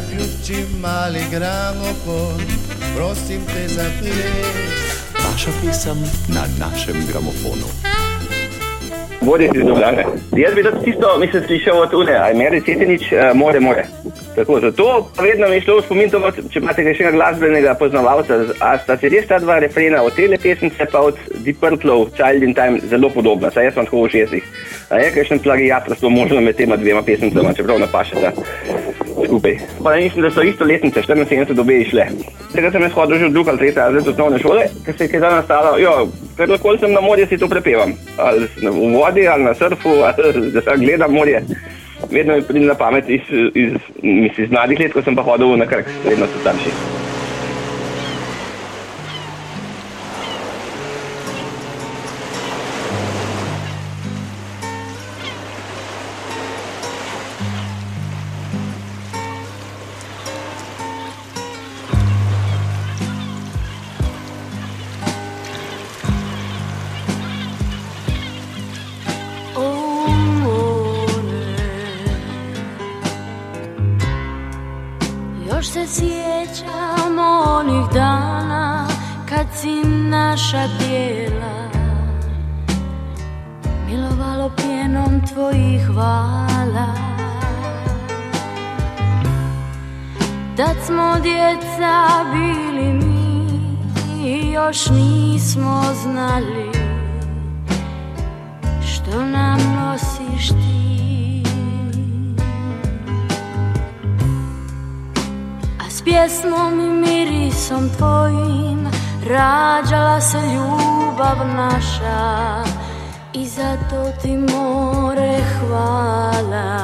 Zaključim mali gramofon, prosim te za ples. Vaša pesem na našem gramofonu. Vodi si Ljubljane. Jaz bi tudi tisto, mislim, slišal od Une, a Meri Cetinič, more. Tako, zato vedno mi je šlo v spomin to, če imate še enega glasbenega poznavalca, a sta si res ta dva refrena od tele pesmice pa od Deep Purple, Child in Time zelo podobna, saj jaz sem tako v šestih. A je kakšen plagiatorstvo možno med tema dvema pesmicama, čeprav napašata skupaj. Pa mislim, da so isto letnice, 74 dobe išle. Tega sem jaz hodil že v drugi ali tretji razred osnovne šole, ker se je kaj nastalo, kadarkoli sem na morju, si to prepevam. Ali v vodi, ali na surfu, ali da se gledam morje. Vedno mi pride na pamet iz mladih let, ko sem pa hodil na Krk, vedno so starši. Još se sjećam onih dana kad si naša bijela milovalo pjenom tvojih vala. Tad smo djeca bili mi i još nismo znali što nam nosiš ti. S pjesmom i mirisom tvojim rađala se ljubav naša i zato ti more hvala.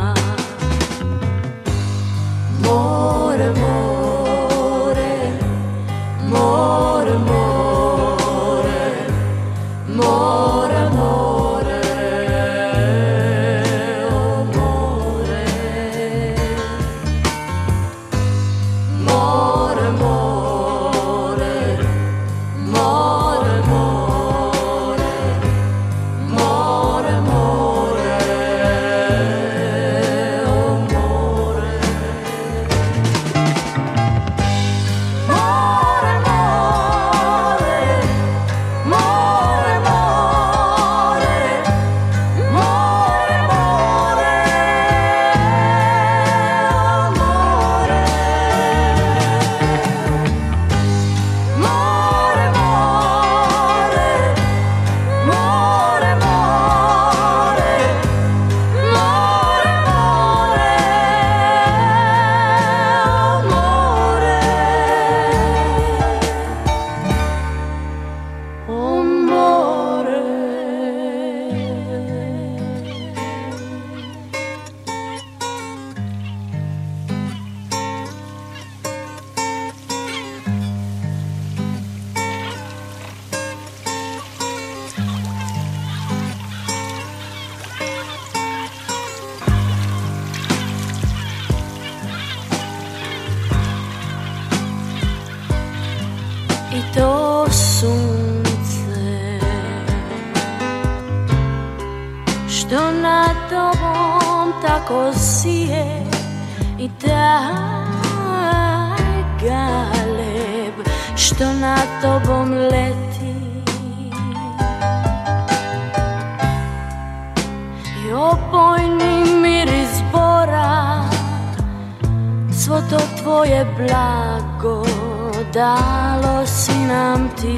More, more, more, more, more, more, o more. More, more, more, more, more, more, o more. to sunce što nad tobom tako sije i taj galeb što nad tobom leti i opojni miris bora, svo to tvoje blago dalo si nam ti,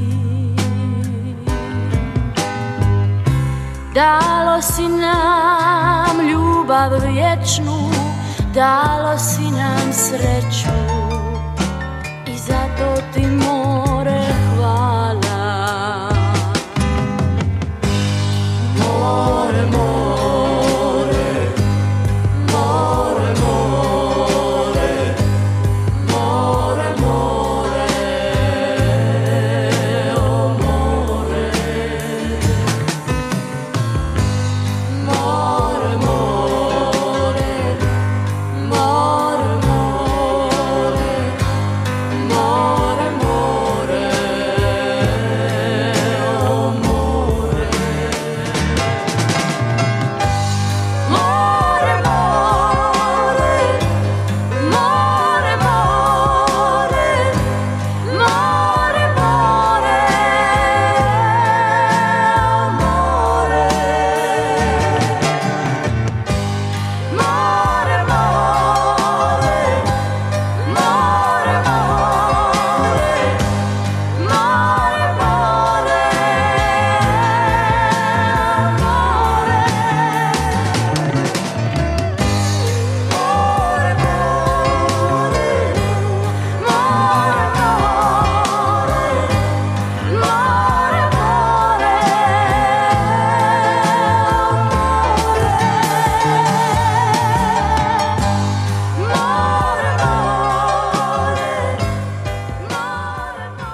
dalo si nam ljubav vječnu, dalo si nam sreću i zato ti more hvala. More, more, more, more, more, more, o more. More, more, more, more, more,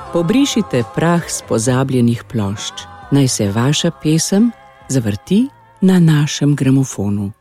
Pobrišite prah z pozabljenih plošč. Naj se vaša pesem zavrti na našem gramofonu.